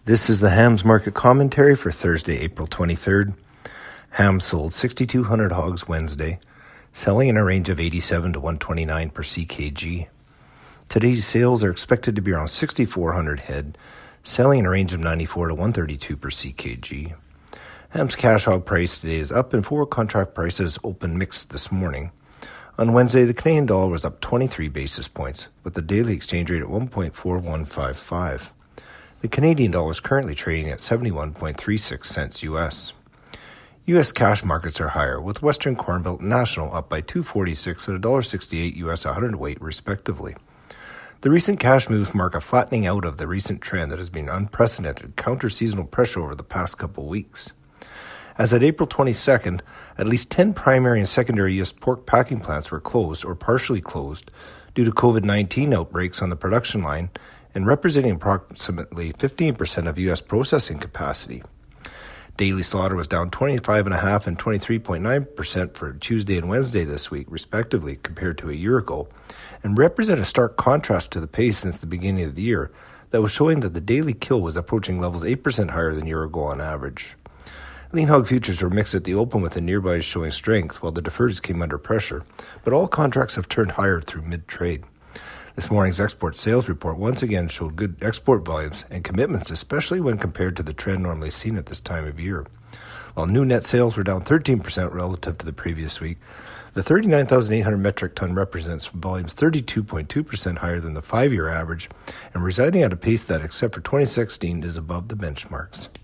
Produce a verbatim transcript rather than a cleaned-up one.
This is the hams market commentary for Thursday, April twenty-third. Ham sold six thousand two hundred hogs Wednesday, selling in a range of eighty-seven to one twenty-nine per C K G. Today's sales are expected to be around six thousand four hundred head, selling in a range of ninety-four to one thirty-two per C K G. Ham's cash hog price today is up and forward contract prices open mixed this morning. On Wednesday, the Canadian dollar was up twenty-three basis points, with the daily exchange rate at one point four one five five. The Canadian dollar is currently trading at seventy-one point three six cents U S. U S cash markets are higher, with Western Corn Belt National up by two forty-six and one dollar sixty-eight U S a hundredweight, respectively. The recent cash moves mark a flattening out of the recent trend that has been unprecedented counter-seasonal pressure over the past couple weeks. As at April twenty-second, at least ten primary and secondary U S pork packing plants were closed or partially closed due to COVID nineteen outbreaks on the production line and representing approximately fifteen percent of U S processing capacity. Daily slaughter was down twenty-five point five percent and twenty-three point nine percent for Tuesday and Wednesday this week, respectively, compared to a year ago, and represent a stark contrast to the pace since the beginning of the year that was showing that the daily kill was approaching levels eight percent higher than a year ago on average. Lean hog futures were mixed at the open, with the nearbys showing strength while the deferreds came under pressure, but all contracts have turned higher through mid-trade. This morning's export sales report once again showed good export volumes and commitments, especially when compared to the trend normally seen at this time of year. While new net sales were down thirteen percent relative to the previous week, the thirty-nine thousand eight hundred metric ton represents volumes thirty-two point two percent higher than the five-year average and residing at a pace that, except for twenty sixteen, is above the benchmarks.